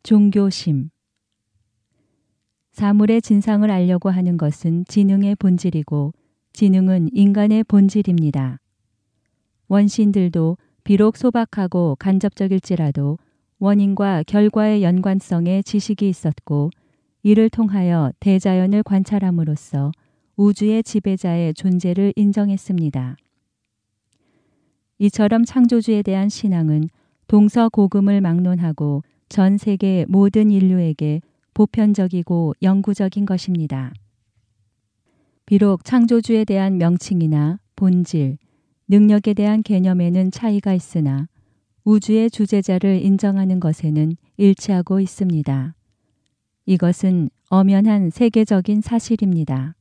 종교심. 사물의 진상을 알려고 하는 것은 지능의 본질이고 지능은 인간의 본질입니다. 원시인들도 비록 소박하고 간접적일지라도 원인과 결과의 연관성에 지식이 있었고 이를 통하여 대자연을 관찰함으로써 우주의 지배자의 존재를 인정했습니다. 이처럼 창조주에 대한 신앙은 동서고금을 막론하고 전 세계 모든 인류에게 보편적이고 영구적인 것입니다. 비록 창조주에 대한 명칭이나 본질, 능력에 대한 개념에는 차이가 있으나 우주의 주재자를 인정하는 것에는 일치하고 있습니다. 이것은 엄연한 세계적인 사실입니다.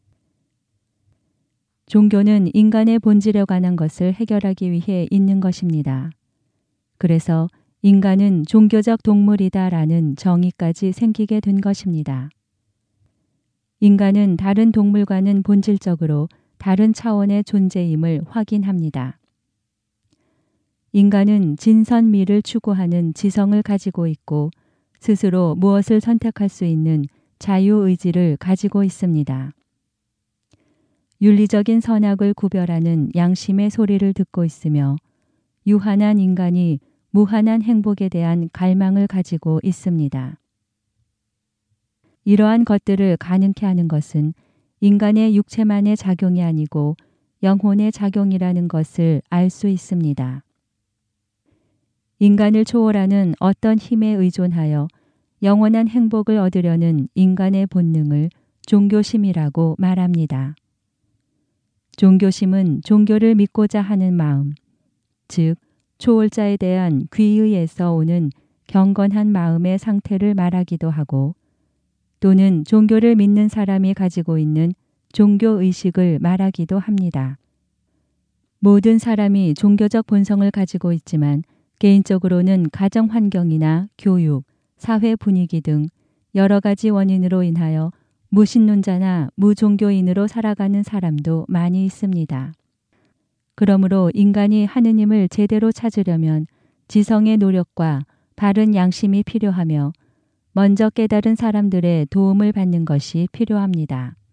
종교는 인간의 본질에 관한 것을 해결하기 위해 있는 것입니다. 그래서 인간은 종교적 동물이다라는 정의까지 생기게 된 것입니다. 인간은 다른 동물과는 본질적으로 다른 차원의 존재임을 확인합니다. 인간은 진선미를 추구하는 지성을 가지고 있고 스스로 무엇을 선택할 수 있는 자유의지를 가지고 있습니다. 윤리적인 선악을 구별하는 양심의 소리를 듣고 있으며 유한한 인간이 무한한 행복에 대한 갈망을 가지고 있습니다. 이러한 것들을 가능케 하는 것은 인간의 육체만의 작용이 아니고 영혼의 작용이라는 것을 알 수 있습니다. 인간을 초월하는 어떤 힘에 의존하여 영원한 행복을 얻으려는 인간의 본능을 종교심이라고 말합니다. 종교심은 종교를 믿고자 하는 마음, 즉 초월자에 대한 귀의에서 오는 경건한 마음의 상태를 말하기도 하고 또는 종교를 믿는 사람이 가지고 있는 종교의식을 말하기도 합니다. 모든 사람이 종교적 본성을 가지고 있지만 개인적으로는 가정 환경이나 교육, 사회 분위기 등 여러 가지 원인으로 인하여 무신론자나 무종교인으로 살아가는 사람도 많이 있습니다. 그러므로 인간이 하느님을 제대로 찾으려면 지성의 노력과 바른 양심이 필요하며 먼저 깨달은 사람들의 도움을 받는 것이 필요합니다.